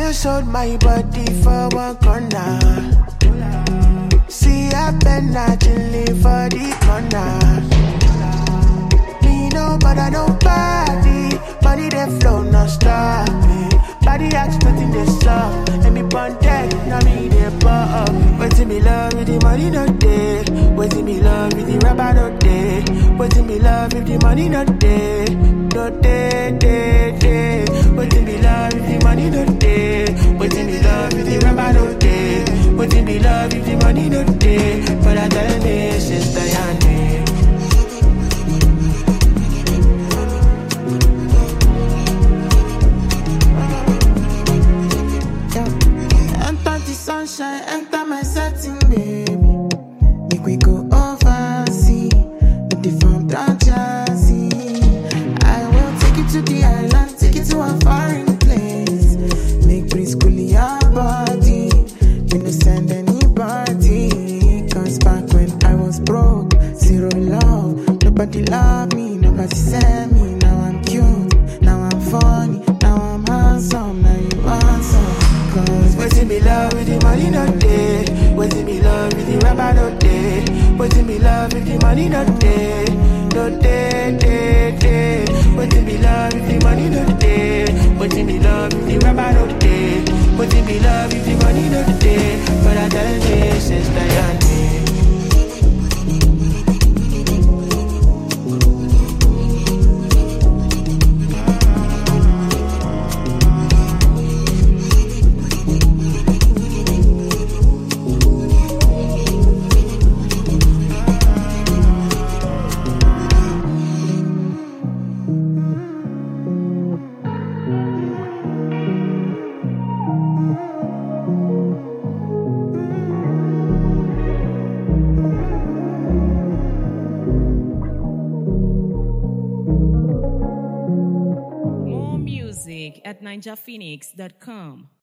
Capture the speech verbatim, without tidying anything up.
you sold my body for one corner. See, I been naturally for the corner. Me no bother nobody. Money they flow no stop me. Body ask nothing they suck. Let me burn dead, now me they pop. Waiting me love with the money no day. Waiting me love with the rubber no day. Waiting me love with the money no day. No day, day, day. Waiting me love with the money no day. Waiting me love with the rubber no day. Waiting me love with the money no day. But I tell me, sister, your name. Sunshine, enter my setting, baby. Make we go overseas, with the farm down Jersey. I will take you to the island, take you to a foreign place. Make breeze cool your body, we no send anybody. Cause back when I was broke, zero love, nobody loved me, nobody sent me. Now I'm cute, now I'm funny, now I'm handsome, now you handsome. Cause waiting me love with the money no day. Waiting me love with the rubber no day. Waiting me love with the money no day. No day, day, day. Waiting me love with the money no day. Waiting me love with the rubber no day. Waiting me love with the money no day. But I tell me, sister, your name. At ninja phoenix dot com.